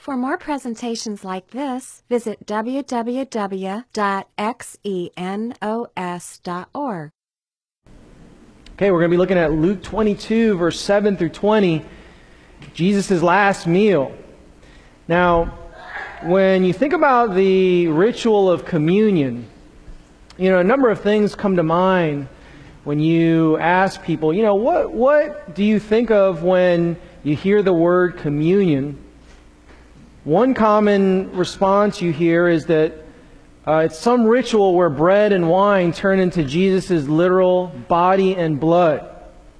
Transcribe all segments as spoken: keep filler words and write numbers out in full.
For more presentations like this, visit w w w dot xenos dot org. Okay, we're going to be looking at Luke twenty-two, verse seven through twenty, Jesus' last meal. Now, when you think about the ritual of communion, you know, a number of things come to mind when you ask people, you know, what, what do you think of when you hear the word communion? One common response you hear is that uh, it's some ritual where bread and wine turn into Jesus' literal body and blood.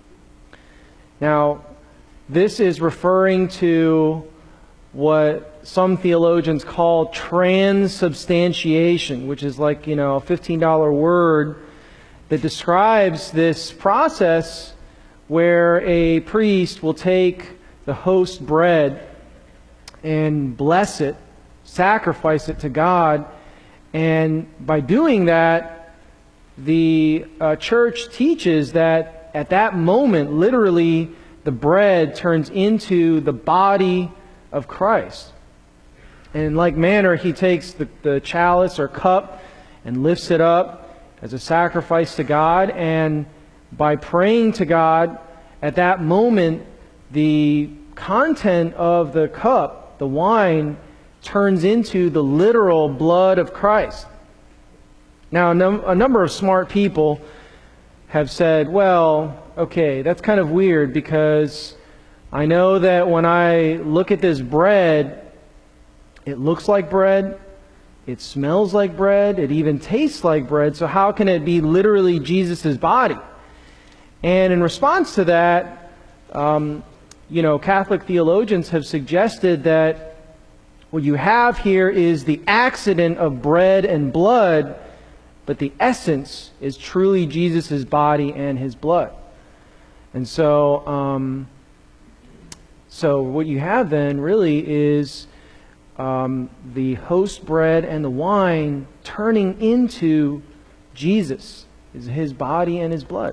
Now, this is referring to what some theologians call transubstantiation, which is like, you know, a fifteen dollar word that describes this process where a priest will take the host bread and bless it, sacrifice it to God, and by doing that, the uh, church teaches that at that moment, literally, the bread turns into the body of Christ. And in like manner, he takes the, the chalice or cup and lifts it up as a sacrifice to God, and by praying to God, at that moment, the content of the cup, the wine, turns into the literal blood of Christ. Now, a, num- a number of smart people have said, well, okay, that's kind of weird because I know that when I look at this bread, it looks like bread, it smells like bread, it even tastes like bread, so how can it be literally Jesus' body? And in response to that, um, you know, Catholic theologians have suggested that what you have here is the accident of bread and blood, but the essence is truly Jesus' body and His blood. And so, um, so what you have then really is um, the host bread and the wine turning into Jesus, is His body and His blood.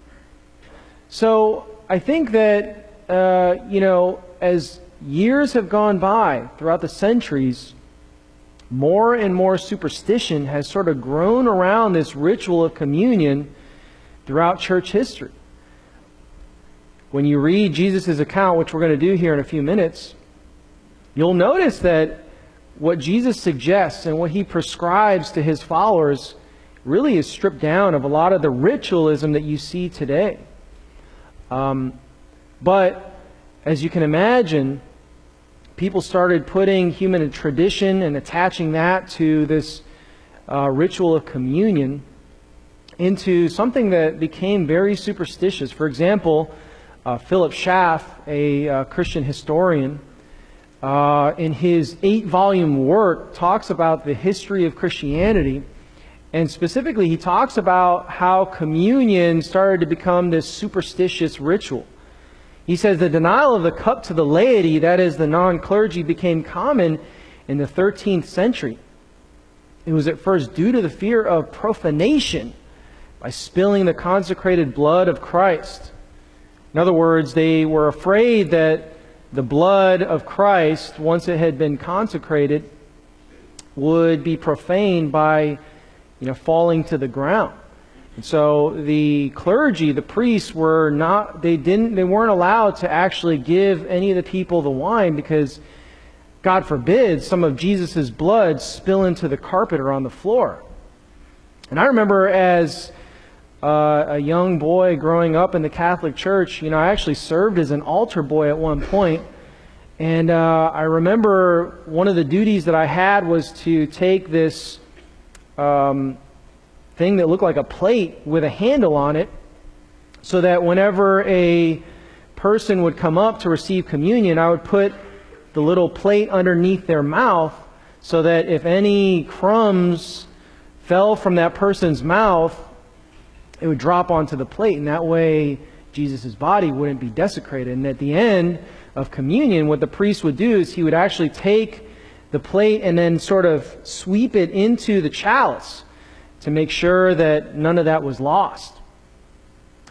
So I think that Uh, you know, as years have gone by throughout the centuries, more and more superstition has sort of grown around this ritual of communion throughout church history. When you read Jesus' account, which we're going to do here in a few minutes, you'll notice that what Jesus suggests and what He prescribes to His followers really is stripped down of a lot of the ritualism that you see today. Um, But, as you can imagine, people started putting human tradition and attaching that to this uh, ritual of communion into something that became very superstitious. For example, uh, Philip Schaff, a uh, Christian historian, uh, in his eight-volume work, talks about the history of Christianity. And specifically, he talks about how communion started to become this superstitious ritual. He says the denial of the cup to the laity, that is the non-clergy, became common in the thirteenth century. It was at first due to the fear of profanation by spilling the consecrated blood of Christ. In other words, they were afraid that the blood of Christ, once it had been consecrated, would be profaned by, you know, falling to the ground. And so the clergy, the priests, were not, they didn't, they weren't allowed to actually give any of the people the wine because, God forbid, some of Jesus' blood spill into the carpet or on the floor. And I remember as uh, a young boy growing up in the Catholic Church, you know, I actually served as an altar boy at one point. And uh, I remember one of the duties that I had was to take this Um, thing that looked like a plate with a handle on it, so that whenever a person would come up to receive communion, I would put the little plate underneath their mouth so that if any crumbs fell from that person's mouth, it would drop onto the plate, and that way Jesus' body wouldn't be desecrated. And at the end of communion, what the priest would do is he would actually take the plate and then sort of sweep it into the chalice to make sure that none of that was lost.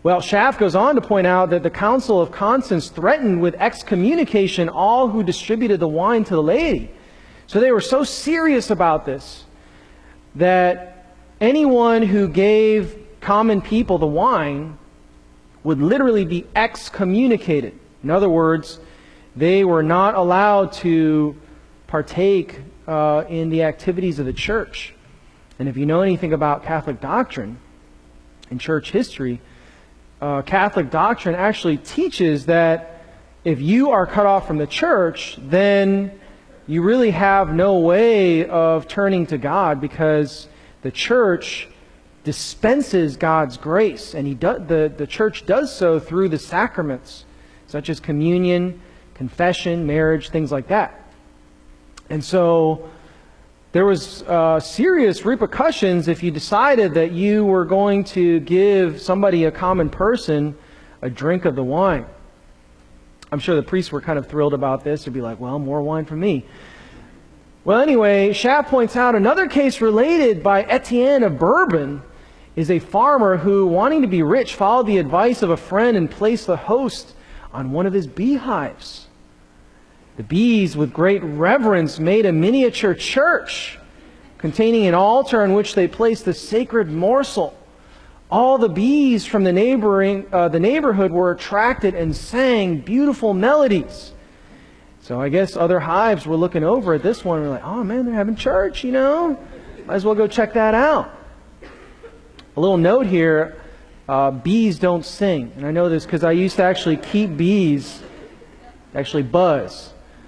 Well, Schaff goes on to point out that the Council of Constance threatened with excommunication all who distributed the wine to the laity. So they were so serious about this that anyone who gave common people the wine would literally be excommunicated. In other words, they were not allowed to partake uh, in the activities of the church. And if you know anything about Catholic doctrine and church history, uh, Catholic doctrine actually teaches that if you are cut off from the church, then you really have no way of turning to God, because the church dispenses God's grace, and he do, the, the church does so through the sacraments, such as communion, confession, marriage, things like that. And so there was uh, serious repercussions if you decided that you were going to give somebody, a common person, a drink of the wine. I'm sure the priests were kind of thrilled about this. They'd be like, well, more wine for me. Well, anyway, Schaff points out another case related by Etienne of Bourbon is a farmer who, wanting to be rich, followed the advice of a friend and placed the host on one of his beehives. The bees, with great reverence, made a miniature church containing an altar on which they placed the sacred morsel. All the bees from the neighboring uh, the neighborhood were attracted and sang beautiful melodies. So I guess other hives were looking over at this one and were like, oh man, they're having church, you know? Might as well go check that out. A little note here, uh, bees don't sing. And I know this because I used to actually keep bees, actually buzz.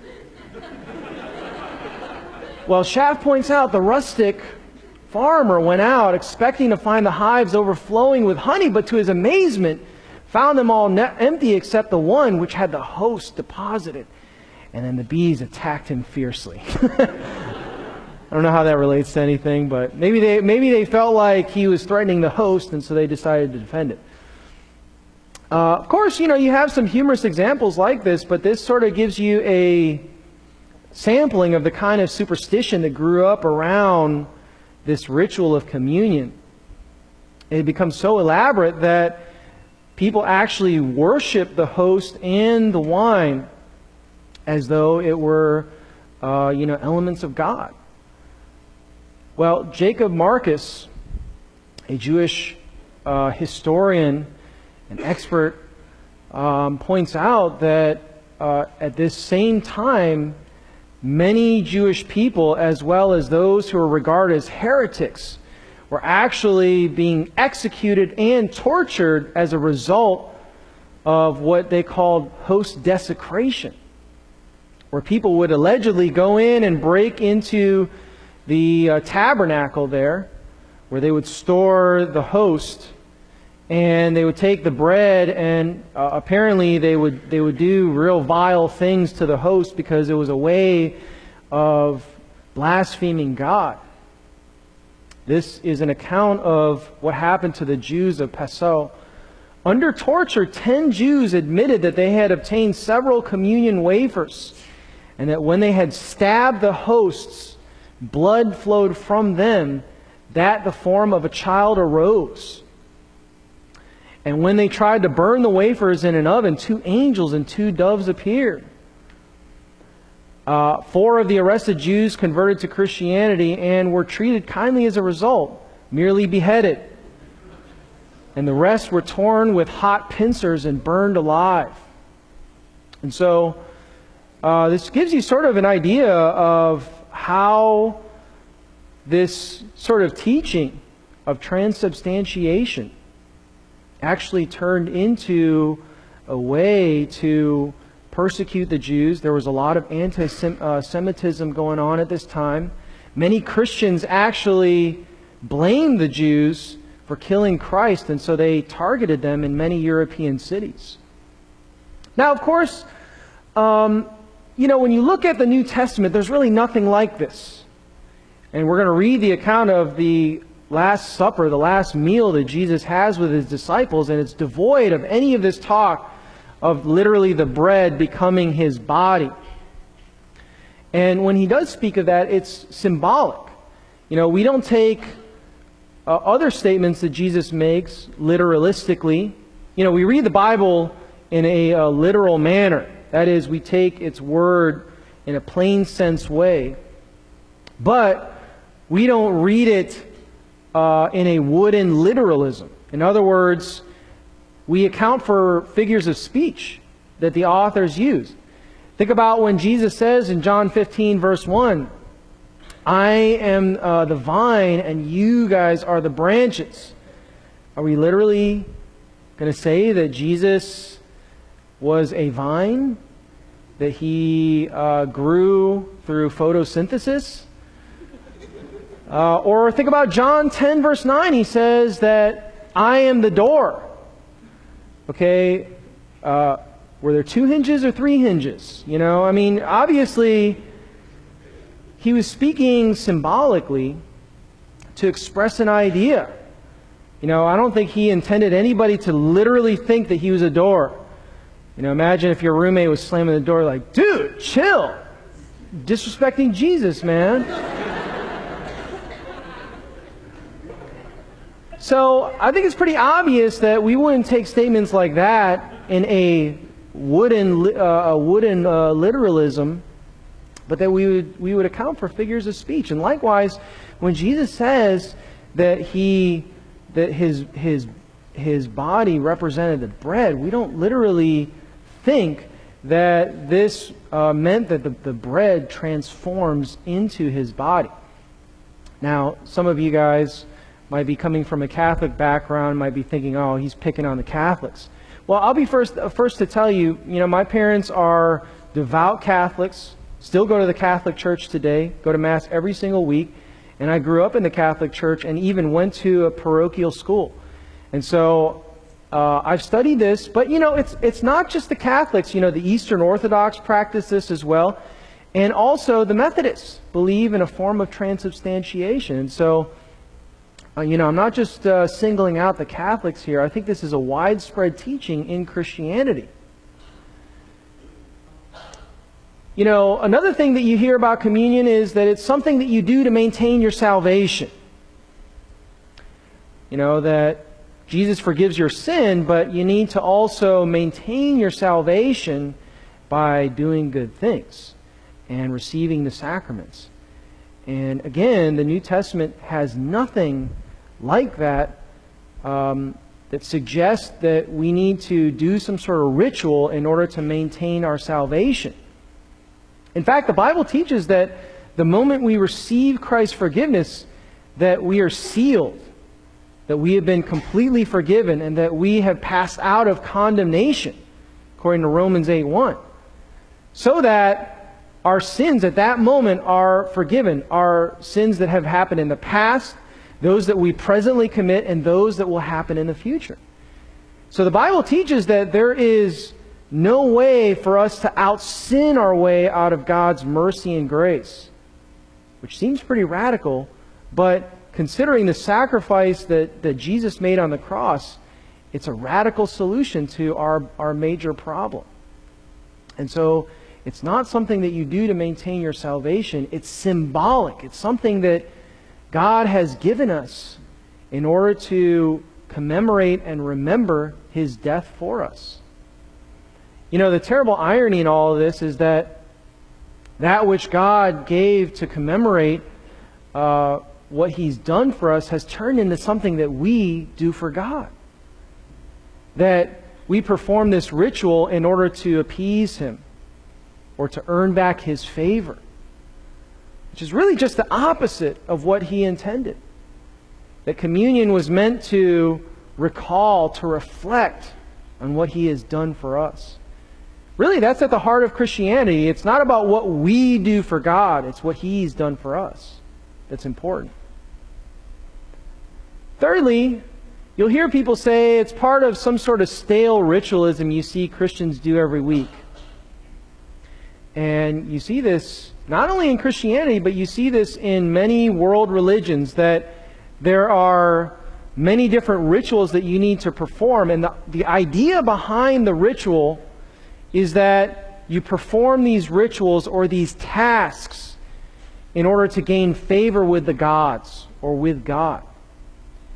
Well, Schaff points out the rustic farmer went out expecting to find the hives overflowing with honey, but to his amazement found them all ne- empty except the one which had the host deposited. And then the bees attacked him fiercely. I don't know how that relates to anything, but maybe they maybe they felt like he was threatening the host, and so they decided to defend it. Uh, of course, you know, you have some humorous examples like this, but this sort of gives you a sampling of the kind of superstition that grew up around this ritual of communion. It becomes so elaborate that people actually worship the host and the wine as though it were, uh, you know, elements of God. Well, Jacob Marcus, a Jewish uh, historian and expert, um, points out that uh, at this same time, many Jewish people, as well as those who are regarded as heretics, were actually being executed and tortured as a result of what they called host desecration, where people would allegedly go in and break into the uh, tabernacle there, where they would store the host, and they would take the bread, and uh, apparently they would they would do real vile things to the host because it was a way of blaspheming God. This is an account of what happened to the Jews of Passau. Under torture, ten Jews admitted that they had obtained several communion wafers, and that when they had stabbed the hosts, blood flowed from them, that the form of a child arose. And when they tried to burn the wafers in an oven, two angels and two doves appeared. Uh, four of the arrested Jews converted to Christianity and were treated kindly as a result, merely beheaded. And the rest were torn with hot pincers and burned alive. And so, uh, this gives you sort of an idea of how this sort of teaching of transubstantiation actually turned into a way to persecute the Jews. There was a lot of anti-Semitism going on at this time. Many Christians actually blamed the Jews for killing Christ, and so they targeted them in many European cities. Now, of course, um, you know, when you look at the New Testament, there's really nothing like this. And we're going to read the account of the Last Supper, the last meal that Jesus has with His disciples, and it's devoid of any of this talk of literally the bread becoming His body. And when He does speak of that, it's symbolic. You know, we don't take uh, other statements that Jesus makes literalistically. You know, we read the Bible in a, a literal manner. That is, we take its word in a plain sense way. But we don't read it uh, in a wooden literalism. In other words, we account for figures of speech that the authors use. Think about when Jesus says in John fifteen, verse one, I am uh, the vine and you guys are the branches. Are we literally going to say that Jesus was a vine? That he uh, grew through photosynthesis? Uh, or think about John ten, verse nine. He says that I am the door. Okay, uh, were there two hinges or three hinges? You know, I mean, obviously, he was speaking symbolically to express an idea. You know, I don't think he intended anybody to literally think that he was a door. You know, imagine if your roommate was slamming the door like, dude, chill! Disrespecting Jesus, man. So, I think it's pretty obvious that we wouldn't take statements like that in a wooden, uh, a wooden uh, literalism, but that we would, we would account for figures of speech. And likewise, when Jesus says that he, that his, his, his body represented the bread, we don't literally think that this uh, meant that the, the bread transforms into his body. Now, some of you guys might be coming from a Catholic background, might be thinking, oh, he's picking on the Catholics. Well, I'll be first, uh, first to tell you, you know, my parents are devout Catholics, still go to the Catholic Church today, go to Mass every single week, and I grew up in the Catholic Church and even went to a parochial school. And so uh, I've studied this, but, you know, it's, it's not just the Catholics. You know, the Eastern Orthodox practice this as well, and also the Methodists believe in a form of transubstantiation. And so, Uh, you know, I'm not just uh, singling out the Catholics here. I think this is a widespread teaching in Christianity. You know, another thing that you hear about communion is that it's something that you do to maintain your salvation. You know, that Jesus forgives your sin, but you need to also maintain your salvation by doing good things and receiving the sacraments. And again, the New Testament has nothing like that um, that suggests that we need to do some sort of ritual in order to maintain our salvation. In fact, the Bible teaches that the moment we receive Christ's forgiveness, that we are sealed, that we have been completely forgiven, and that we have passed out of condemnation, according to Romans eight one. So that our sins at that moment are forgiven. Our sins that have happened in the past, those that we presently commit, and those that will happen in the future. So the Bible teaches that there is no way for us to out-sin our way out of God's mercy and grace, which seems pretty radical, but considering the sacrifice that, that Jesus made on the cross, it's a radical solution to our, our major problem. And so it's not something that you do to maintain your salvation. It's symbolic. It's something that God has given us in order to commemorate and remember His death for us. You know, the terrible irony in all of this is that that which God gave to commemorate uh, what He's done for us has turned into something that we do for God. That we perform this ritual in order to appease Him or to earn back His favor, which is really just the opposite of what He intended. That communion was meant to recall, to reflect on what He has done for us. Really, that's at the heart of Christianity. It's not about what we do for God, it's what He's done for us that's important. Thirdly, you'll hear people say it's part of some sort of stale ritualism you see Christians do every week. And you see this not only in Christianity, but you see this in many world religions, that there are many different rituals that you need to perform. And the, the idea behind the ritual is that you perform these rituals or these tasks in order to gain favor with the gods or with God.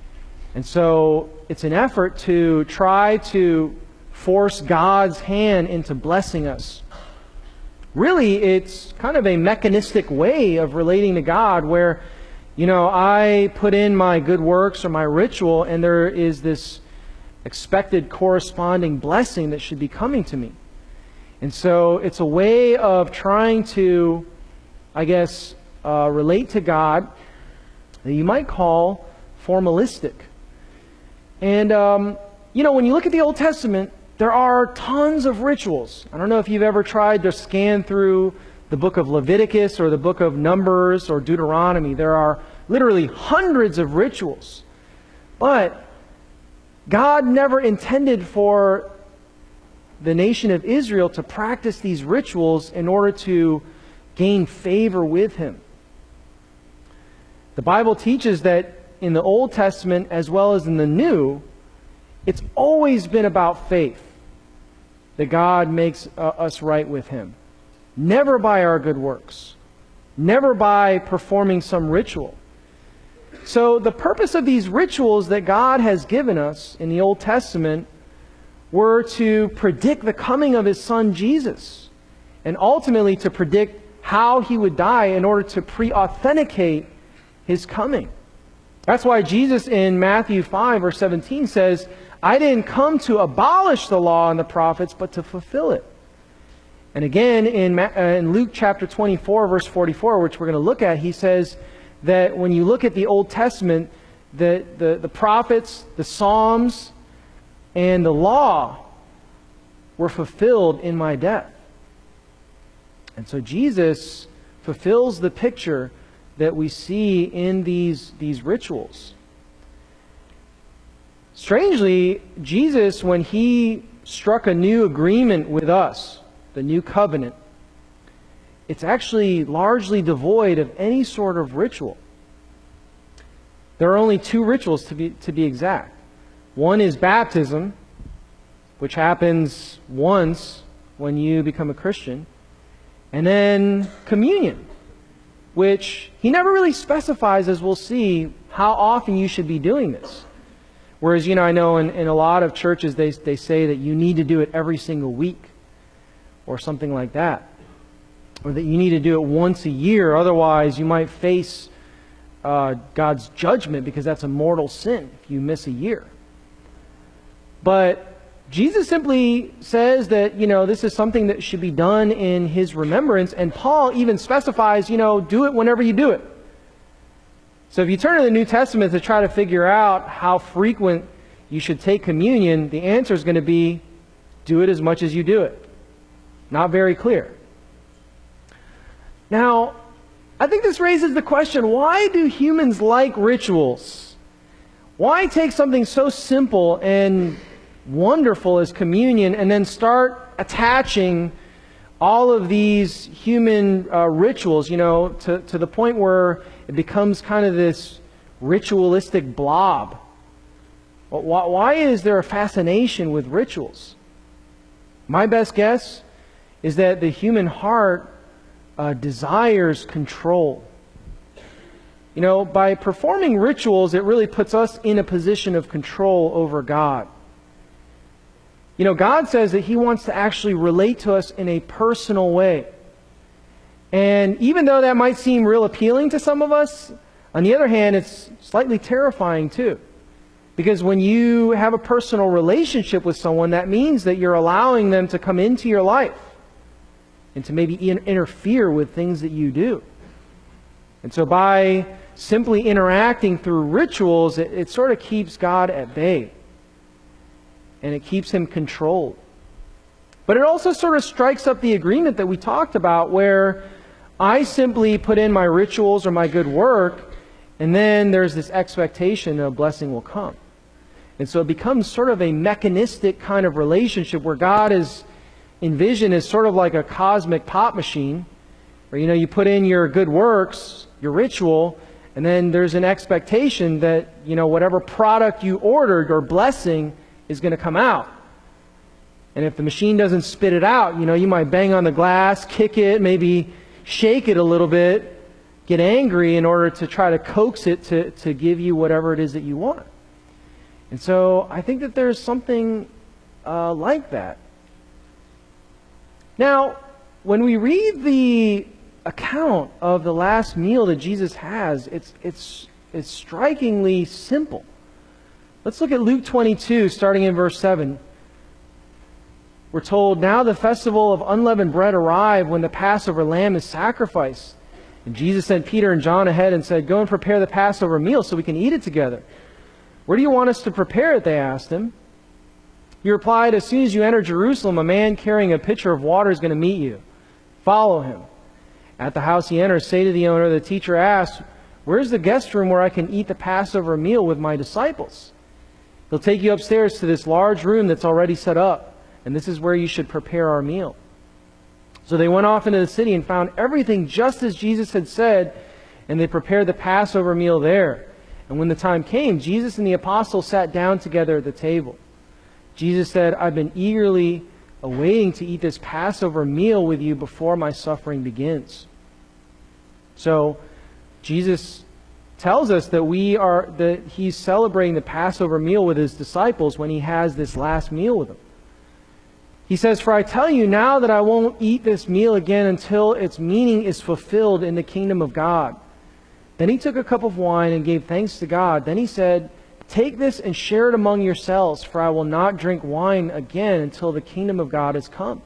And so it's an effort to try to force God's hand into blessing us. Really, it's kind of a mechanistic way of relating to God where, you know, I put in my good works or my ritual, and there is this expected corresponding blessing that should be coming to me. And so it's a way of trying to, I guess, uh, relate to God that you might call formalistic. And, um, you know, when you look at the Old Testament, there are tons of rituals. I don't know if you've ever tried to scan through the book of Leviticus or the book of Numbers or Deuteronomy. There are literally hundreds of rituals. But God never intended for the nation of Israel to practice these rituals in order to gain favor with Him. The Bible teaches that in the Old Testament as well as in the New, it's always been about faith, that God makes uh, us right with Him. Never by our good works. Never by performing some ritual. So the purpose of these rituals that God has given us in the Old Testament were to predict the coming of His Son Jesus, and ultimately to predict how He would die in order to pre-authenticate His coming. That's why Jesus in Matthew five verse seventeen says, I didn't come to abolish the law and the prophets, but to fulfill it. And again, in, Ma- uh, in Luke chapter twenty-four, verse forty-four, which we're going to look at, he says that when you look at the Old Testament, the, the, the prophets, the Psalms, and the law were fulfilled in my death. And so Jesus fulfills the picture that we see in these, these rituals. Strangely, Jesus, when He struck a new agreement with us, the new covenant, it's actually largely devoid of any sort of ritual. There are only two rituals to be, to be exact. One is baptism, which happens once when you become a Christian, and then communion, which He never really specifies, as we'll see, how often you should be doing this. Whereas, you know, I know in, in a lot of churches they, they say that you need to do it every single week or something like that. Or that you need to do it once a year, otherwise you might face uh, God's judgment because that's a mortal sin if you miss a year. But Jesus simply says that, you know, this is something that should be done in His remembrance, and Paul even specifies, you know, do it whenever you do it. So if you turn to the New Testament to try to figure out how frequent you should take communion, the answer is going to be, do it as much as you do it. Not very clear. Now, I think this raises the question, why do humans like rituals? Why take something so simple and wonderful as communion and then start attaching all of these human uh, rituals, you know, to, to the point where it becomes kind of this ritualistic blob? Why, why is there a fascination with rituals? My best guess is that the human heart uh, desires control. You know, by performing rituals, it really puts us in a position of control over God. You know, God says that He wants to actually relate to us in a personal way. And even though that might seem real appealing to some of us, on the other hand, it's slightly terrifying too. Because when you have a personal relationship with someone, that means that you're allowing them to come into your life and to maybe in- interfere with things that you do. And so by simply interacting through rituals, it, it sort of keeps God at bay. And it keeps Him controlled. But it also sort of strikes up the agreement that we talked about, where I simply put in my rituals or my good work, and then there's this expectation that a blessing will come. And so it becomes sort of a mechanistic kind of relationship where God is envisioned as sort of like a cosmic pop machine, where, you know, you put in your good works, your ritual, and then there's an expectation that, you know, whatever product you ordered or blessing is going to come out. And if the machine doesn't spit it out, you know, you might bang on the glass, kick it, maybe shake it a little bit, get angry in order to try to coax it to, to give you whatever it is that you want. And so I think that there's something uh, like that. Now, when we read the account of the last meal that Jesus has, it's, it's, it's strikingly simple. Let's look at Luke twenty-two, starting in verse seven. We're told, "Now the festival of unleavened bread arrived when the Passover lamb is sacrificed. And Jesus sent Peter and John ahead and said, 'Go and prepare the Passover meal so we can eat it together.' 'Where do you want us to prepare it?' they asked him. He replied, 'As soon as you enter Jerusalem, a man carrying a pitcher of water is going to meet you. Follow him. At the house he enters, say to the owner, 'The teacher asks, where's the guest room where I can eat the Passover meal with my disciples?' He'll take you upstairs to this large room that's already set up, and this is where you should prepare our meal.' So they went off into the city and found everything just as Jesus had said, and they prepared the Passover meal there. And when the time came, Jesus and the apostles sat down together at the table. Jesus said, 'I've been eagerly awaiting to eat this Passover meal with you before my suffering begins.'" So Jesus tells us that we are that he's celebrating the Passover meal with his disciples when he has this last meal with them. He says, "For I tell you now that I won't eat this meal again until its meaning is fulfilled in the kingdom of God." Then he took a cup of wine and gave thanks to God. Then he said, "Take this and share it among yourselves, for I will not drink wine again until the kingdom of God has come."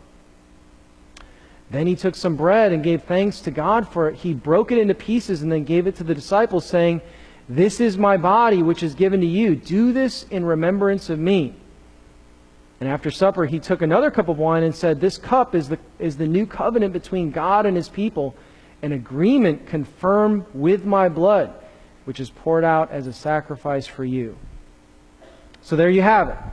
Then he took some bread and gave thanks to God for it. He broke it into pieces and then gave it to the disciples, saying, "This is my body, which is given to you. Do this in remembrance of me." And after supper, he took another cup of wine and said, "This cup is the, is the new covenant between God and his people, an agreement confirmed with my blood, which is poured out as a sacrifice for you." So there you have it.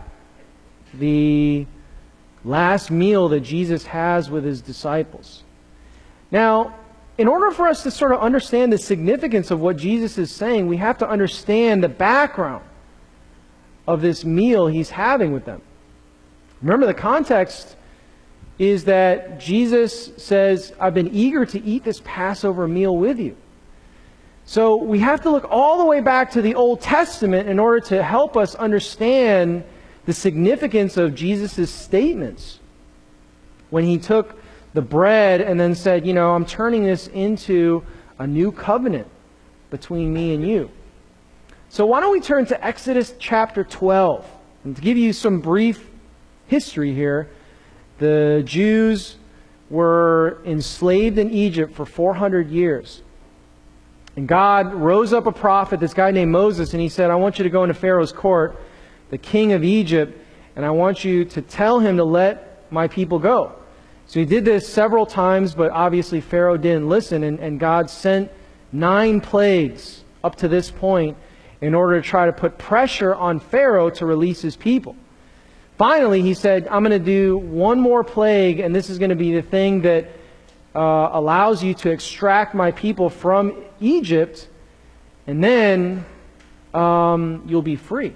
The last meal that Jesus has with his disciples. Now, in order for us to sort of understand the significance of what Jesus is saying, we have to understand the background of this meal he's having with them. Remember, the context is that Jesus says, "I've been eager to eat this Passover meal with you." So we have to look all the way back to the Old Testament in order to help us understand the significance of Jesus' statements when he took the bread and then said, you know, "I'm turning this into a new covenant between me and you." So why don't we turn to Exodus chapter twelve. And to give you some brief history here, the Jews were enslaved in Egypt for four hundred years. And God rose up a prophet, this guy named Moses, and he said, "I want you to go into Pharaoh's court, the king of Egypt, and I want you to tell him to let my people go." So he did this several times, but obviously Pharaoh didn't listen, and, and God sent nine plagues up to this point in order to try to put pressure on Pharaoh to release his people. Finally, he said, "I'm going to do one more plague, and this is going to be the thing that uh, allows you to extract my people from Egypt, and then um, you'll be free.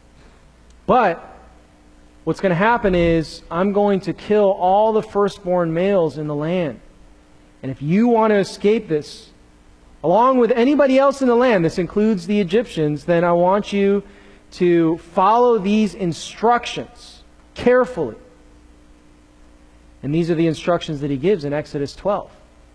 But what's going to happen is I'm going to kill all the firstborn males in the land. And if you want to escape this, along with anybody else in the land, this includes the Egyptians, then I want you to follow these instructions carefully." And these are the instructions that he gives in Exodus twelve.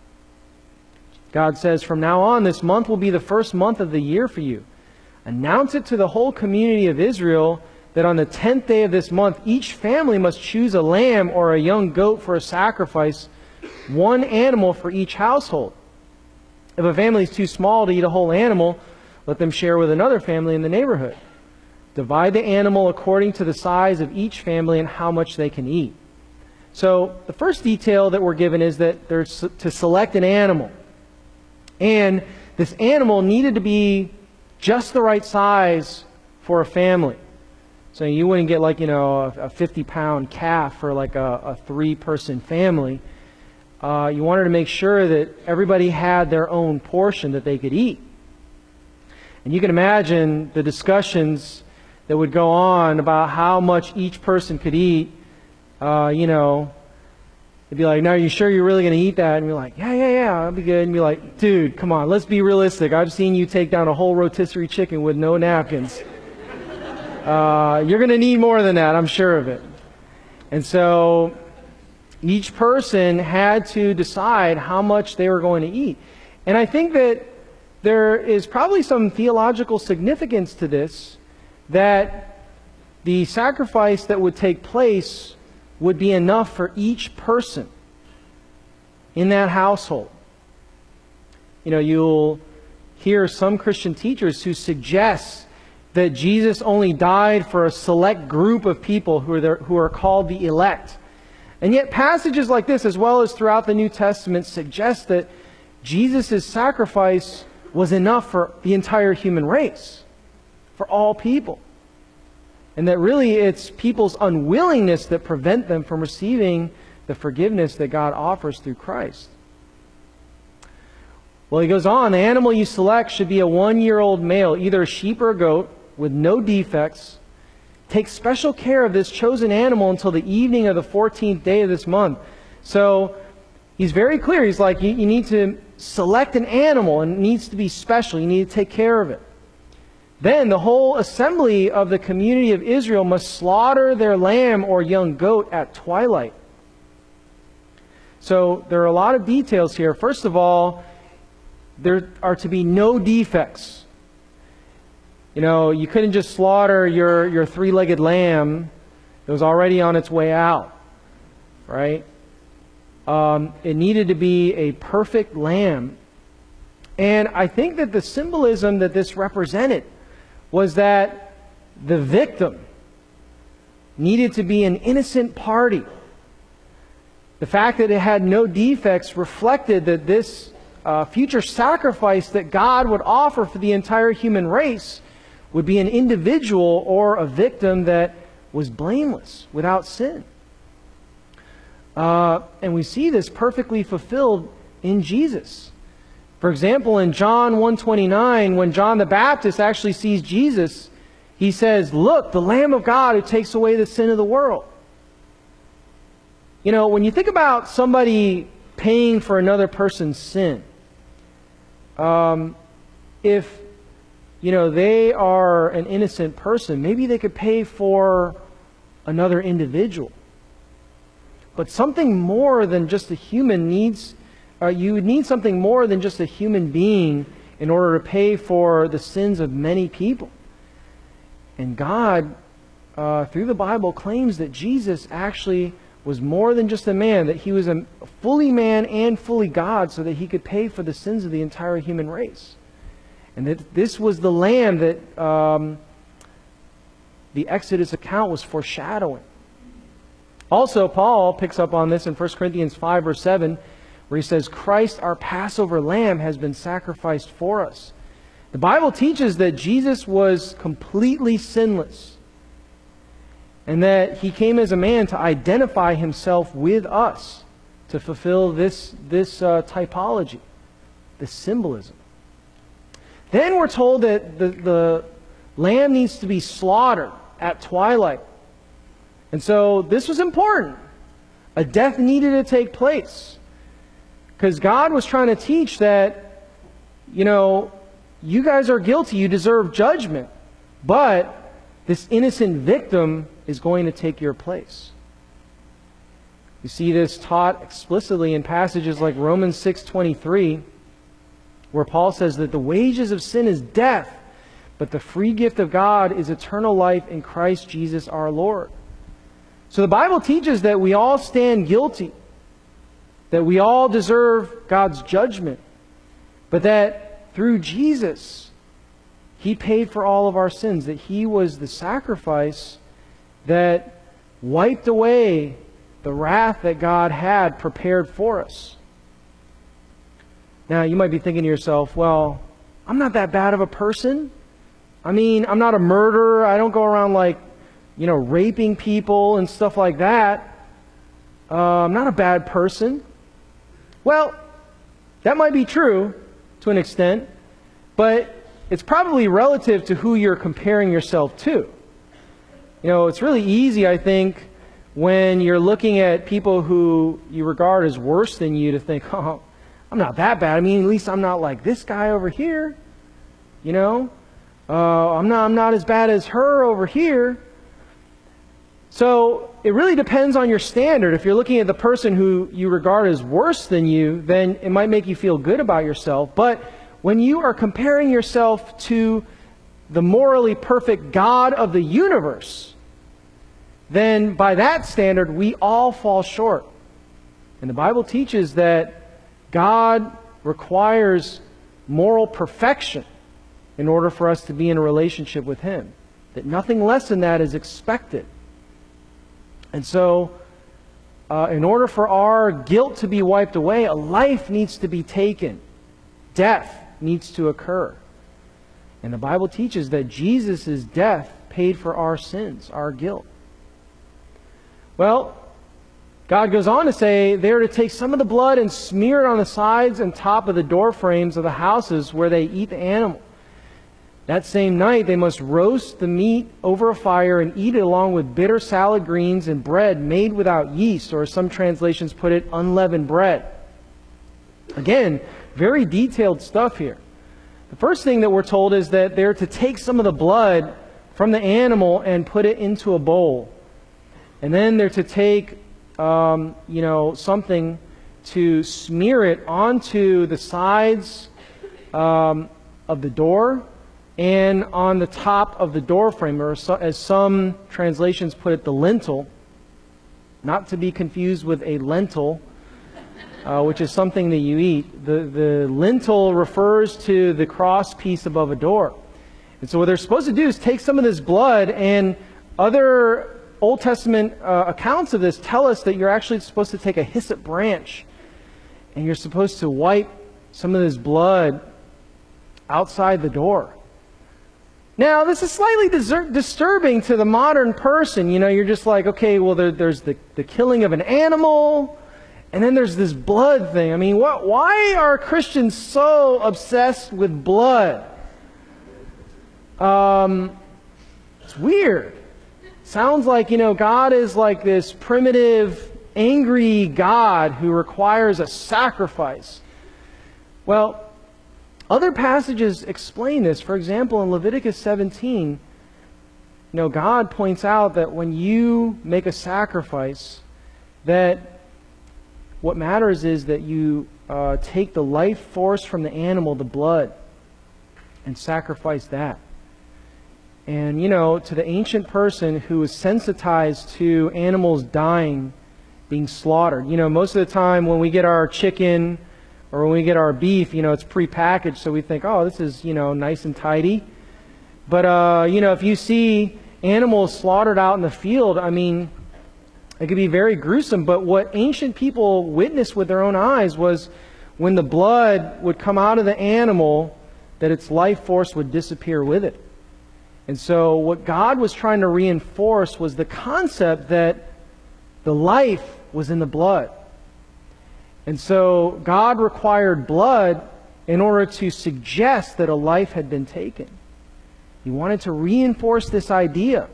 God says, "From now on, this month will be the first month of the year for you. Announce it to the whole community of Israel that on the tenth day of this month, each family must choose a lamb or a young goat for a sacrifice, one animal for each household. If a family is too small to eat a whole animal, let them share with another family in the neighborhood. Divide the animal according to the size of each family and how much they can eat." So the first detail that we're given is that they're to select an animal. And this animal needed to be just the right size for a family. So you wouldn't get like, you know, a fifty-pound calf for like a, a three-person family. Uh, you wanted to make sure that everybody had their own portion that they could eat. And you can imagine the discussions that would go on about how much each person could eat. Uh, you know, they'd be like, "No, are you sure you're really going to eat that?" And you're like, "Yeah, yeah, yeah, that'll be good." And be like, "Dude, come on, let's be realistic. I've seen you take down a whole rotisserie chicken with no napkins." Uh, you're going to need more than that, I'm sure of it. And so each person had to decide how much they were going to eat. And I think that there is probably some theological significance to this, that the sacrifice that would take place would be enough for each person in that household. You know, you'll hear some Christian teachers who suggest that Jesus only died for a select group of people who are, there, who are called the elect. And yet passages like this, as well as throughout the New Testament, suggest that Jesus' sacrifice was enough for the entire human race, for all people. And that really it's people's unwillingness that prevent them from receiving the forgiveness that God offers through Christ. Well, he goes on, the animal you select should be a one-year-old male, either a sheep or a goat, with no defects. Take special care of this chosen animal until the evening of the fourteenth day of this month. So he's very clear. He's like, you, you need to select an animal, and it needs to be special. You need to take care of it. Then the whole assembly of the community of Israel must slaughter their lamb or young goat at twilight. So there are a lot of details here. First of all, there are to be no defects. You know, you couldn't just slaughter your, your three-legged lamb that was already on its way out, right? Um, it needed to be a perfect lamb. And I think that the symbolism that this represented was that the victim needed to be an innocent party. The fact that it had no defects reflected that this uh, future sacrifice that God would offer for the entire human race would be an individual or a victim that was blameless, without sin. Uh, and we see this perfectly fulfilled in Jesus. For example, in John one twenty-nine, when John the Baptist actually sees Jesus, he says, "Look, the Lamb of God who takes away the sin of the world." You know, when you think about somebody paying for another person's sin, um, if you know, they are an innocent person, maybe they could pay for another individual. But something more than just a human needs, uh, you would need something more than just a human being in order to pay for the sins of many people. And God, uh, through the Bible, claims that Jesus actually was more than just a man, that he was a fully man and fully God, so that he could pay for the sins of the entire human race. And that this was the Lamb that um, the Exodus account was foreshadowing. Also, Paul picks up on this in First Corinthians five, verse seven, where he says, "Christ, our Passover Lamb, has been sacrificed for us." The Bible teaches that Jesus was completely sinless, and that he came as a man to identify himself with us, to fulfill this, this uh, typology, this symbolism. Then we're told that the, the lamb needs to be slaughtered at twilight. And so this was important. A death needed to take place. Because God was trying to teach that, you know, you guys are guilty, you deserve judgment. But this innocent victim is going to take your place. You see this taught explicitly in passages like Romans six twenty-three, where Paul says that the wages of sin is death, but the free gift of God is eternal life in Christ Jesus our Lord. So the Bible teaches that we all stand guilty, that we all deserve God's judgment, but that through Jesus, he paid for all of our sins, that he was the sacrifice that wiped away the wrath that God had prepared for us. Now, you might be thinking to yourself, well, I'm not that bad of a person. I mean, I'm not a murderer. I don't go around like, you know, raping people and stuff like that. Uh, I'm not a bad person. Well, that might be true to an extent, but it's probably relative to who you're comparing yourself to. You know, it's really easy, I think, when you're looking at people who you regard as worse than you to think, oh, I'm not that bad. I mean, at least I'm not like this guy over here, you know. Uh, I'm not, I'm not as bad as her over here. So it really depends on your standard. If you're looking at the person who you regard as worse than you, then it might make you feel good about yourself. But when you are comparing yourself to the morally perfect God of the universe, then by that standard, we all fall short. And the Bible teaches that God requires moral perfection in order for us to be in a relationship with Him. That nothing less than that is expected. And so, uh, in order for our guilt to be wiped away, a life needs to be taken. Death needs to occur. And the Bible teaches that Jesus' death paid for our sins, our guilt. Well, God goes on to say they're to take some of the blood and smear it on the sides and top of the door frames of the houses where they eat the animal. That same night they must roast the meat over a fire and eat it along with bitter salad greens and bread made without yeast, or as some translations put it, unleavened bread. Again, very detailed stuff here. The first thing that we're told is that they're to take some of the blood from the animal and put it into a bowl. And then they're to take, um, you know, something to smear it onto the sides um, of the door and on the top of the door frame, or so, as some translations put it, the lintel. Not to be confused with a lentil, uh, which is something that you eat. The, the lintel refers to the cross piece above a door. And so what they're supposed to do is take some of this blood, and other Old Testament uh, accounts of this tell us that you're actually supposed to take a hyssop branch and you're supposed to wipe some of this blood outside the door. Now, this is slightly dis- disturbing to the modern person. You know, you're just like, okay, well, there, there's the, the killing of an animal, and then there's this blood thing. I mean, what? Why are Christians so obsessed with blood? Um, it's weird. Sounds like, you know, God is like this primitive, angry God who requires a sacrifice. Well, other passages explain this. For example, in Leviticus seventeen, you know, God points out that when you make a sacrifice, that what matters is that you uh, take the life force from the animal, the blood, and sacrifice that. And, you know, to the ancient person who is sensitized to animals dying, being slaughtered, you know, most of the time when we get our chicken or when we get our beef, you know, it's prepackaged, so we think, oh, this is, you know, nice and tidy. But, uh, you know, if you see animals slaughtered out in the field, I mean, it could be very gruesome. But what ancient people witnessed with their own eyes was when the blood would come out of the animal, that its life force would disappear with it. And so what God was trying to reinforce was the concept that the life was in the blood. And so God required blood in order to suggest that a life had been taken. He wanted to reinforce this idea.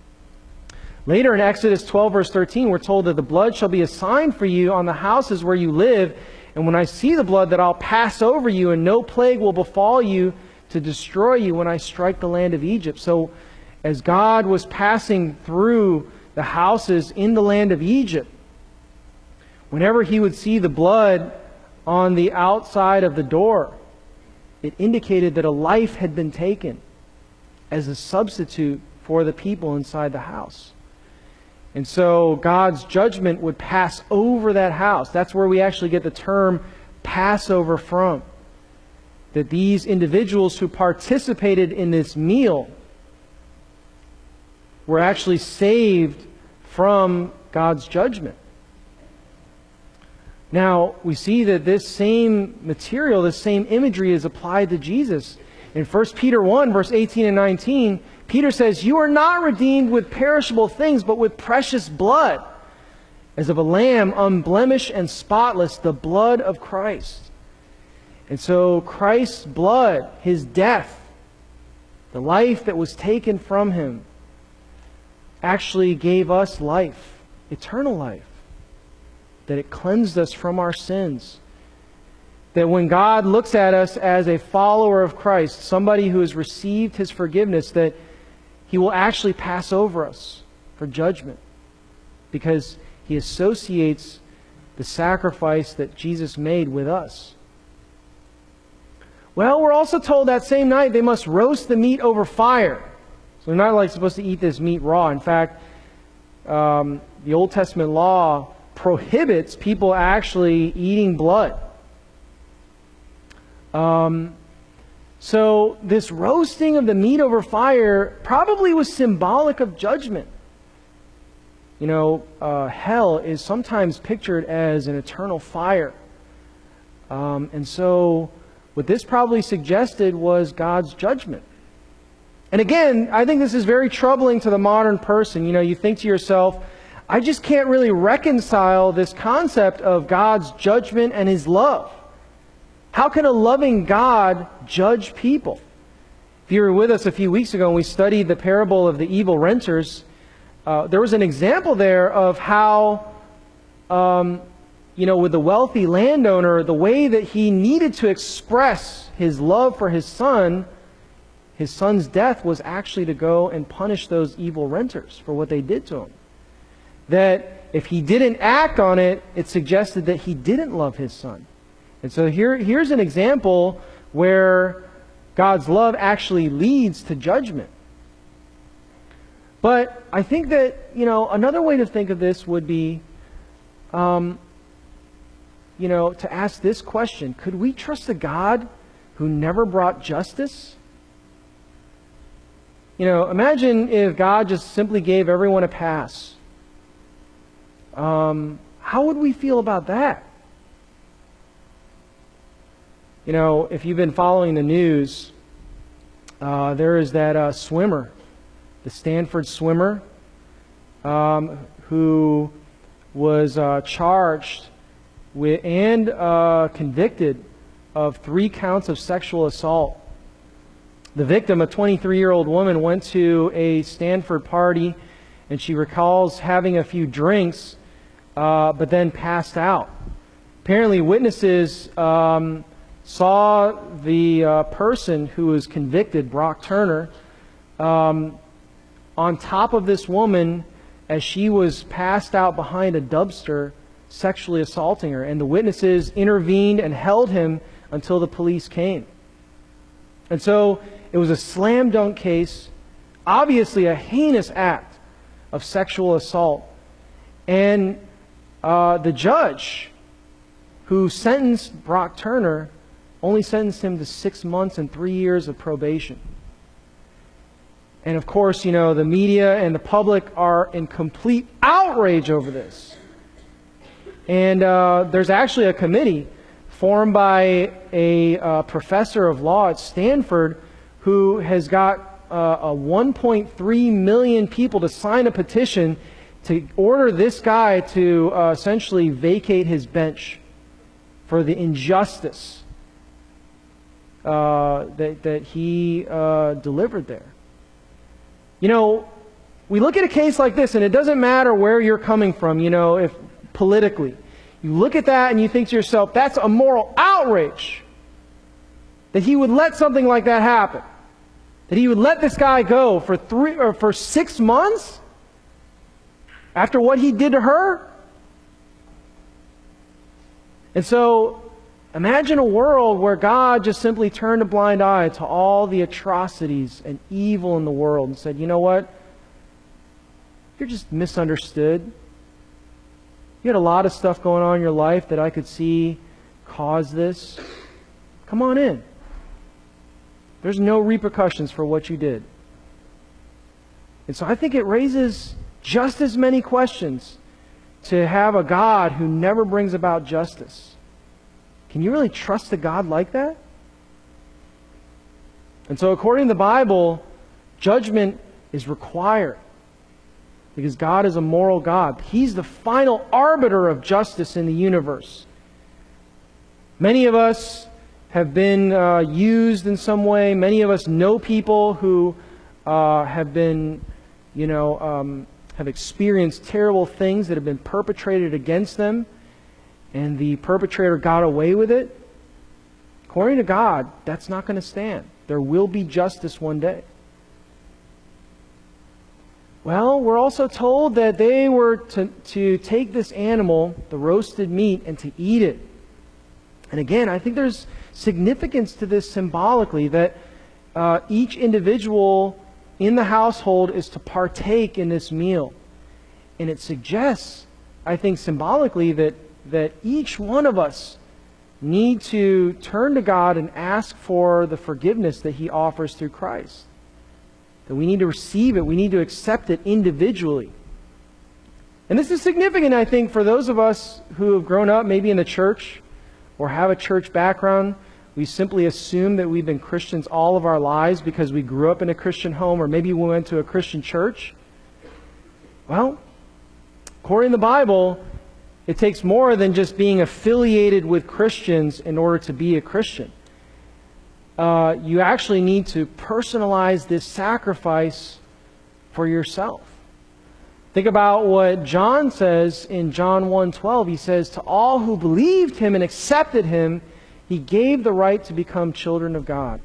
Later in Exodus twelve, verse thirteen, we're told that the blood shall be a sign for you on the houses where you live. And when I see the blood, that I'll pass over you, and no plague will befall you to destroy you when I strike the land of Egypt. So as God was passing through the houses in the land of Egypt, whenever he would see the blood on the outside of the door, it indicated that a life had been taken as a substitute for the people inside the house. And so God's judgment would pass over that house. That's where we actually get the term Passover from. That these individuals who participated in this meal were actually saved from God's judgment. Now, we see that this same material, this same imagery is applied to Jesus. In First Peter one, verse eighteen and nineteen, Peter says, "You are not redeemed with perishable things, but with precious blood, as of a lamb, unblemished and spotless, the blood of Christ." And so Christ's blood, His death, the life that was taken from Him, actually gave us life, eternal life. That it cleansed us from our sins. That when God looks at us as a follower of Christ, somebody who has received His forgiveness, that He will actually pass over us for judgment, because He associates the sacrifice that Jesus made with us. Well, we're also told that same night they must roast the meat over fire. So they're not like supposed to eat this meat raw. In fact, um, the Old Testament law prohibits people actually eating blood. Um, so this roasting of the meat over fire probably was symbolic of judgment. You know, uh, hell is sometimes pictured as an eternal fire. Um, and so what this probably suggested was God's judgment. And again, I think this is very troubling to the modern person. You know, you think to yourself, I just can't really reconcile this concept of God's judgment and His love. How can a loving God judge people? If you were with us a few weeks ago and we studied the parable of the evil renters, uh, there was an example there of how, um, you know, with the wealthy landowner, the way that he needed to express his love for his son, his son's death was actually to go and punish those evil renters for what they did to him. That if he didn't act on it, it suggested that he didn't love his son. And so here, here's an example where God's love actually leads to judgment. But I think that, you know, another way to think of this would be, um, you know, to ask this question: could we trust a God who never brought justice? You know, imagine if God just simply gave everyone a pass. Um, how would we feel about that? You know, if you've been following the news, uh, there is that uh, swimmer, the Stanford swimmer, um, who was uh, charged with and uh, convicted of three counts of sexual assault. The victim, a twenty-three-year-old woman, went to a Stanford party, and she recalls having a few drinks, uh, but then passed out. Apparently, witnesses um, saw the uh, person who was convicted, Brock Turner, um, on top of this woman as she was passed out behind a dumpster, sexually assaulting her. And the witnesses intervened and held him until the police came. And so it was a slam dunk case, obviously a heinous act of sexual assault. And uh, the judge who sentenced Brock Turner only sentenced him to six months and three years of probation. And of course, you know, the media and the public are in complete outrage over this. And uh, there's actually a committee formed by a uh, professor of law at Stanford who has got uh, a one point three million people to sign a petition to order this guy to uh, essentially vacate his bench for the injustice uh, that, that he uh, delivered there. You know, we look at a case like this, and it doesn't matter where you're coming from, you know, if politically. You look at that and you think to yourself, that's a moral outrage that he would let something like that happen. That he would let this guy go for three or for six months after what he did to her. And so imagine a world where God just simply turned a blind eye to all the atrocities and evil in the world and said, you know what? You're just misunderstood. You had a lot of stuff going on in your life that I could see caused this. Come on in. There's no repercussions for what you did. And so I think it raises just as many questions to have a God who never brings about justice. Can you really trust a God like that? And so according to the Bible, judgment is required. Because God is a moral God. He's the final arbiter of justice in the universe. Many of us have been uh, used in some way. Many of us know people who uh, have been, you know, um, have experienced terrible things that have been perpetrated against them. And the perpetrator got away with it. According to God, that's not going to stand. There will be justice one day. Well, we're also told that they were to, to take this animal, the roasted meat, and to eat it. And again, I think there's significance to this symbolically, that uh, each individual in the household is to partake in this meal. And it suggests, I think symbolically, that, that each one of us need to turn to God and ask for the forgiveness that He offers through Christ. That we need to receive it. We need to accept it individually. And this is significant, I think, for those of us who have grown up maybe in the church or have a church background. We simply assume that we've been Christians all of our lives because we grew up in a Christian home, or maybe we went to a Christian church. Well, according to the Bible, it takes more than just being affiliated with Christians in order to be a Christian. Uh, you actually need to personalize this sacrifice for yourself. Think about what John says in John one twelve. He says, "To all who believed Him and accepted Him, He gave the right to become children of God."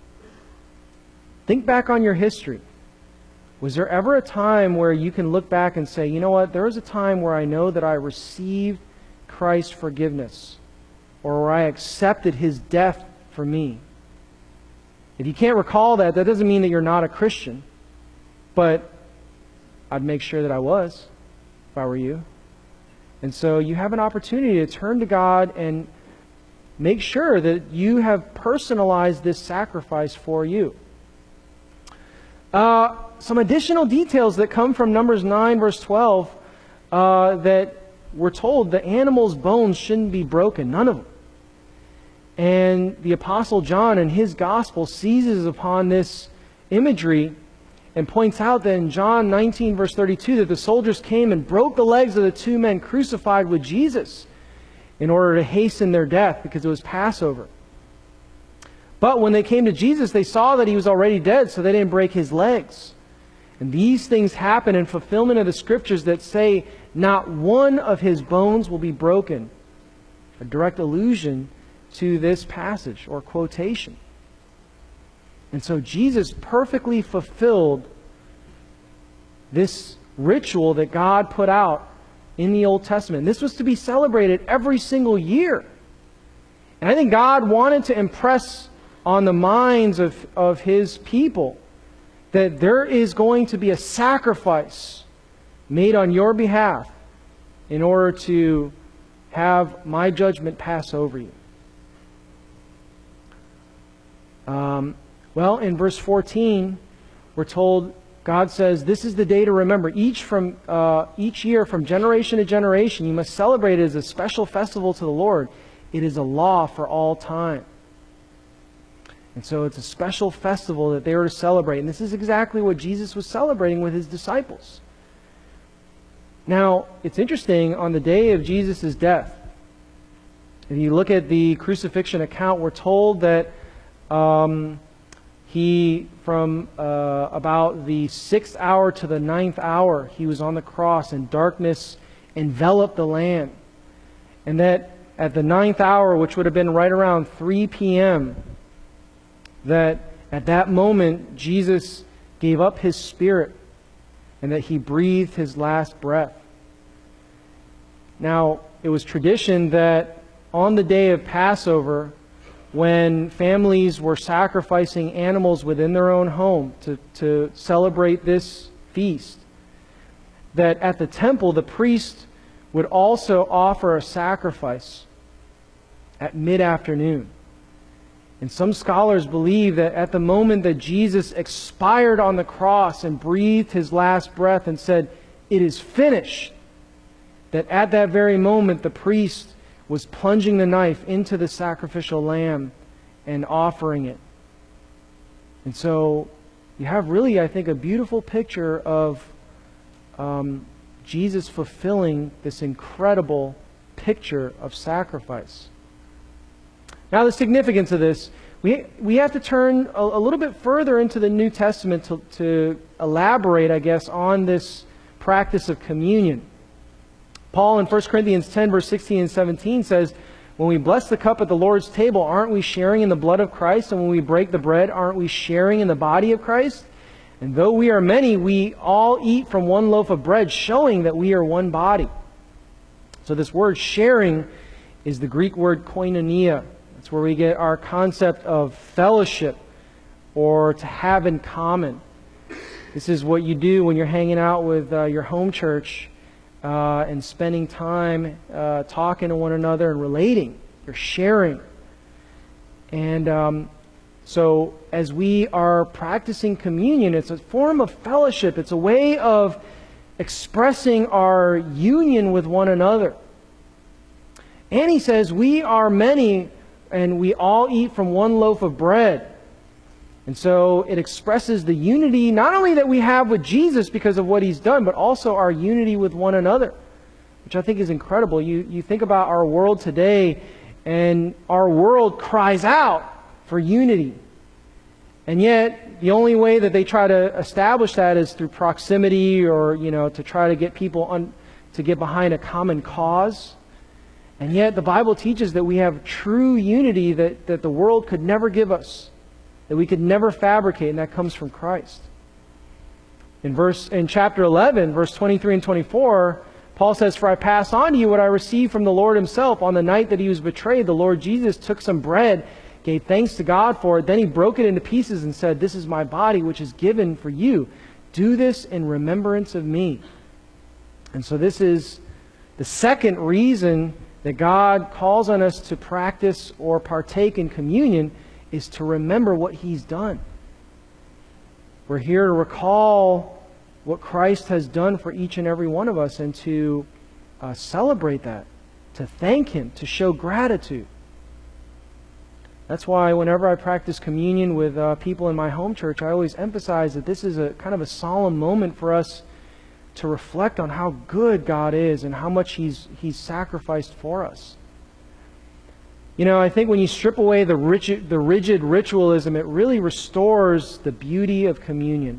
Think back on your history. Was there ever a time where you can look back and say, you know what, there was a time where I know that I received Christ's forgiveness, or where I accepted His death for me? If you can't recall that, that doesn't mean that you're not a Christian. But I'd make sure that I was, if I were you. And so you have an opportunity to turn to God and make sure that you have personalized this sacrifice for you. Uh, some additional details that come from Numbers nine, verse twelve, uh, that we're told the animal's bones shouldn't be broken, none of them. And the Apostle John in his Gospel seizes upon this imagery and points out that in John nineteen, verse thirty-two, that the soldiers came and broke the legs of the two men crucified with Jesus in order to hasten their death, because it was Passover. But when they came to Jesus, they saw that He was already dead, so they didn't break His legs. And these things happen in fulfillment of the Scriptures that say, not one of His bones will be broken. A direct allusion to this passage or quotation. And so Jesus perfectly fulfilled this ritual that God put out in the Old Testament. This was to be celebrated every single year. And I think God wanted to impress on the minds of, of His people that there is going to be a sacrifice made on your behalf in order to have my judgment pass over you. Um, well, in verse fourteen, we're told, God says, this is the day to remember. Each from uh, each year, from generation to generation, you must celebrate it as a special festival to the Lord. It is a law for all time. And so it's a special festival that they were to celebrate. And this is exactly what Jesus was celebrating with His disciples. Now, it's interesting, on the day of Jesus' death, if you look at the crucifixion account, we're told that um, He, from uh, about the sixth hour to the ninth hour, He was on the cross, and darkness enveloped the land. And that at the ninth hour, which would have been right around three p.m., that at that moment Jesus gave up His spirit and that He breathed His last breath. Now, it was tradition that on the day of Passover, when families were sacrificing animals within their own home to, to celebrate this feast, that at the temple the priest would also offer a sacrifice at mid-afternoon. And some scholars believe that at the moment that Jesus expired on the cross and breathed His last breath and said, "It is finished," that at that very moment the priest was plunging the knife into the sacrificial lamb and offering it. And so you have really, I think, a beautiful picture of um, Jesus fulfilling this incredible picture of sacrifice. Now, the significance of this, we, we have to turn a, a little bit further into the New Testament to, to elaborate, I guess, on this practice of communion. Paul in First Corinthians ten, verse sixteen and seventeen says, When we bless the cup at the Lord's table, aren't we sharing in the blood of Christ? And when we break the bread, aren't we sharing in the body of Christ? And though we are many, we all eat from one loaf of bread, showing that we are one body. So this word sharing is the Greek word koinonia. That's where we get our concept of fellowship, or to have in common. This is what you do when you're hanging out with uh, your home church uh, and spending time uh, talking to one another and relating. You're sharing. And um, so as we are practicing communion, it's a form of fellowship. It's a way of expressing our union with one another. And he says, we are many and we all eat from one loaf of bread. And so it expresses the unity not only that we have with Jesus because of what He's done, but also our unity with one another, which I think is incredible. You, you think about our world today, and our world cries out for unity. And yet, the only way that they try to establish that is through proximity, or, you know, to try to get people un, to get behind a common cause. And yet, the Bible teaches that we have true unity that, that the world could never give us, that we could never fabricate, and that comes from Christ. In verse in chapter eleven, verse twenty-three and twenty-four, Paul says, "For I pass on to you what I received from the Lord Himself. On the night that He was betrayed, the Lord Jesus took some bread, gave thanks to God for it. Then He broke it into pieces and said, 'This is my body, which is given for you. Do this in remembrance of me.'" And so this is the second reason that God calls on us to practice or partake in communion, is to remember what He's done. We're here to recall what Christ has done for each and every one of us, and to uh, celebrate that, to thank Him, to show gratitude. That's why whenever I practice communion with uh, people in my home church, I always emphasize that this is a kind of a solemn moment for us to reflect on how good God is and how much He's, He's sacrificed for us. You know, I think when you strip away the rigid, the rigid ritualism, it really restores the beauty of communion.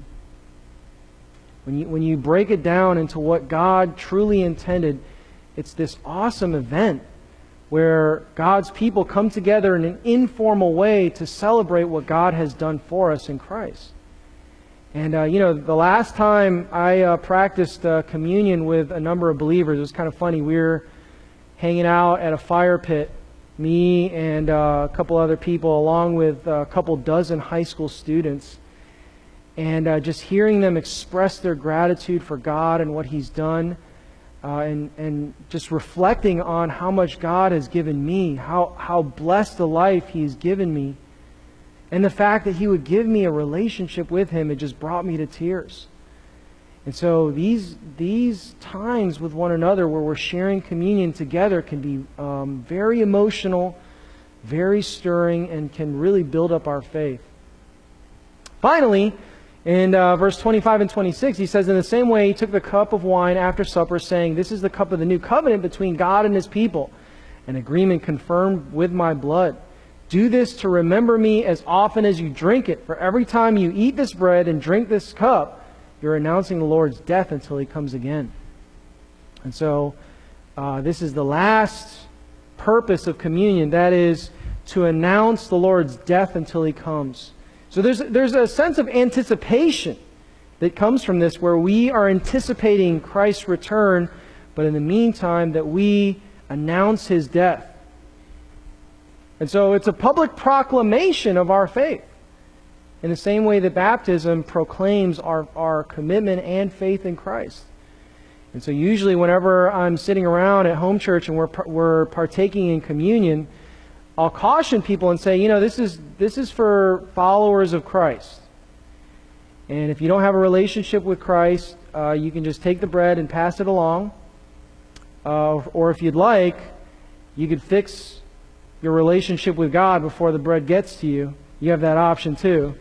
When you, when you break it down into what God truly intended, it's this awesome event where God's people come together in an informal way to celebrate what God has done for us in Christ. And, uh, you know, the last time I uh, practiced uh, communion with a number of believers, it was kind of funny. We were hanging out at a fire pit, me and uh, a couple other people, along with a couple dozen high school students. And uh, just hearing them express their gratitude for God and what He's done, uh, and, and just reflecting on how much God has given me, how, how blessed a life He's given me, and the fact that He would give me a relationship with Him, it just brought me to tears. And so these, these times with one another where we're sharing communion together can be um, very emotional, very stirring, and can really build up our faith. Finally, in uh, verse twenty-five and twenty-six, he says, "In the same way, He took the cup of wine after supper, saying, 'This is the cup of the new covenant between God and His people, an agreement confirmed with my blood. Do this to remember me as often as you drink it. For every time you eat this bread and drink this cup, you're announcing the Lord's death until He comes again.'" And so, uh, this is the last purpose of communion, that is, to announce the Lord's death until He comes. So there's, there's a sense of anticipation that comes from this, where we are anticipating Christ's return, but in the meantime that we announce His death. And so it's a public proclamation of our faith, in the same way that baptism proclaims our, our commitment and faith in Christ. And so usually whenever I'm sitting around at home church and we're, we're partaking in communion, I'll caution people and say, you know, this is, this is for followers of Christ. And if you don't have a relationship with Christ, uh, you can just take the bread and pass it along. Uh, or if you'd like, you could fix your relationship with God before the bread gets to you. You have that option too.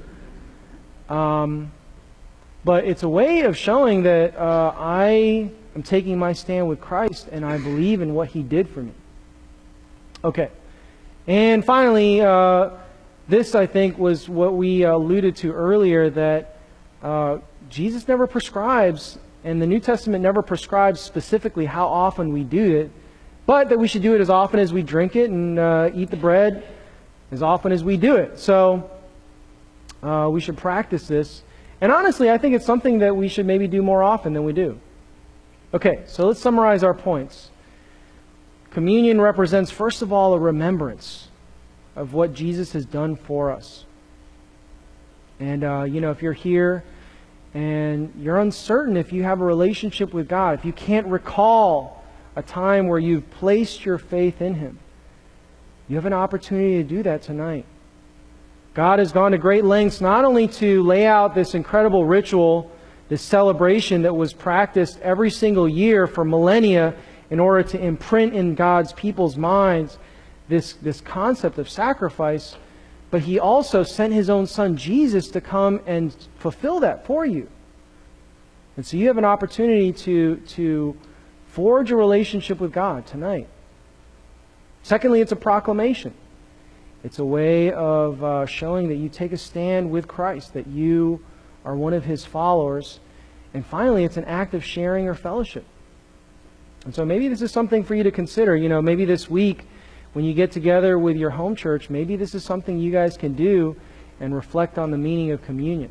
Um, but it's a way of showing that uh, I am taking my stand with Christ and I believe in what He did for me. Okay. And finally, uh, this I think was what we alluded to earlier, that uh, Jesus never prescribes, and the New Testament never prescribes specifically how often we do it. but that we should do it as often as we drink it and uh, eat the bread as often as we do it. So uh, we should practice this. And honestly, I think it's something that we should maybe do more often than we do. Okay, so let's summarize our points. Communion represents, first of all, a remembrance of what Jesus has done for us. And, uh, you know, if you're here and you're uncertain if you have a relationship with God, if you can't recall a time where you've placed your faith in Him, you have an opportunity to do that tonight. God has gone to great lengths not only to lay out this incredible ritual, this celebration that was practiced every single year for millennia in order to imprint in God's people's minds this, this concept of sacrifice, but He also sent His own Son Jesus to come and fulfill that for you. And so you have an opportunity to, to forge a relationship with God tonight. Secondly, it's a proclamation. It's a way of uh, showing that you take a stand with Christ, that you are one of His followers. And finally, it's an act of sharing or fellowship. And so maybe this is something for you to consider. You know, maybe this week when you get together with your home church, maybe this is something you guys can do and reflect on the meaning of communion.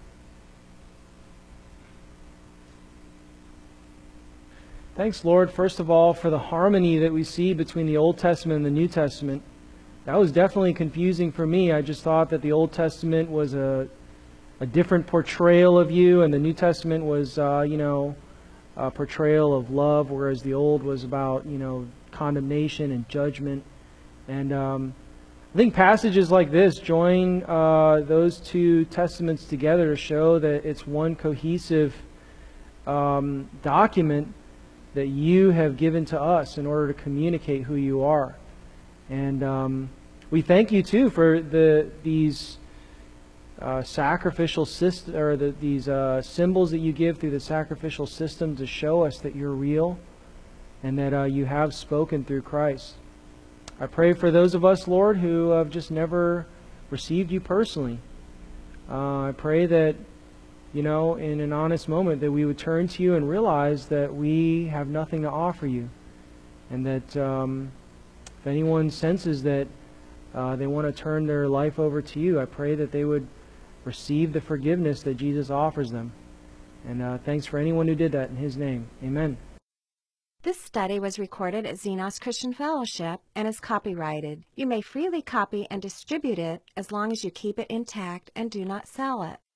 Thanks, Lord, first of all, for the harmony that we see between the Old Testament and the New Testament. That was definitely confusing for me. I just thought that the Old Testament was a, a different portrayal of you, and the New Testament was, uh, you know, a portrayal of love, whereas the Old was about, you know, condemnation and judgment. And um, I think passages like this join uh, those two testaments together to show that it's one cohesive um, document that you have given to us in order to communicate who you are. And um, we thank you too for the these uh, sacrificial system, or the, these uh, symbols that you give through the sacrificial system to show us that you're real and that uh, you have spoken through Christ. I pray for those of us, Lord, who have just never received you personally. Uh, I pray that, you know, in an honest moment, that we would turn to you and realize that we have nothing to offer you, and that um, if anyone senses that uh, they want to turn their life over to you, I pray that they would receive the forgiveness that Jesus offers them. And uh, thanks for anyone who did that in His name. Amen. This study was recorded at Xenos Christian Fellowship and is copyrighted. You may freely copy and distribute it as long as you keep it intact and do not sell it.